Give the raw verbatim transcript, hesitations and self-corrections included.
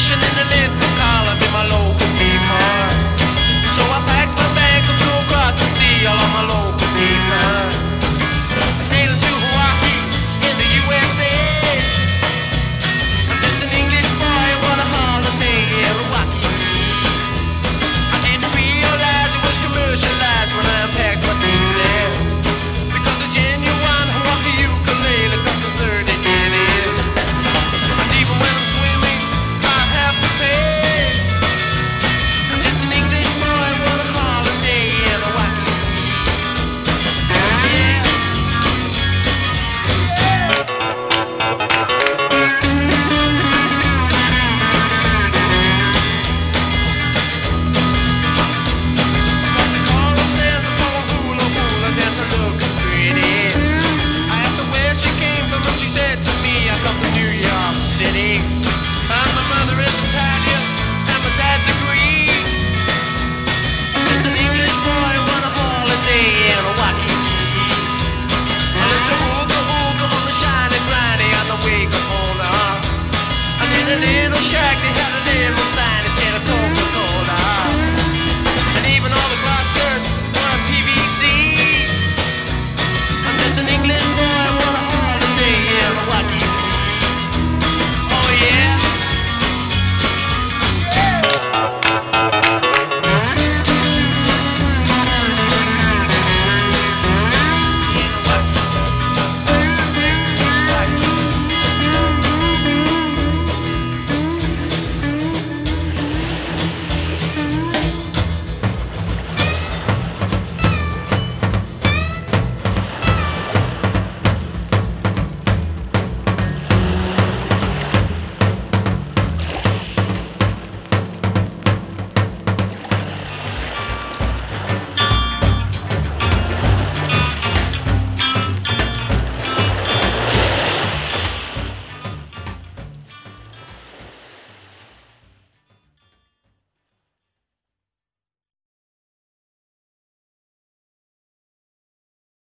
fishing in the little column in my local paper. So I packed my bags and flew across the sea all on my local paper. I sailed to Hawaii in the U S A. I'm just an English boy, want a holiday in Hawaii. I didn't realize it was commercialized when I packed my things there. Because the genuine Hawaii ukulele cost me thirty guineas. And even when I'm swimming, I have to pay. I'm just an English boy, want a holiday in Hawaii. Yeah. Across the Coral sands, I saw a hula hula dancer looking pretty. I asked her where she came from, and she said to me, I come from New York City. And my mother is Italian, and my dad's a Greek. Just an English boy, want a holiday in Hawaii. I lived a hookah hookah on the shiny briny on the wake of Mona. And in a little shack they had a little sign.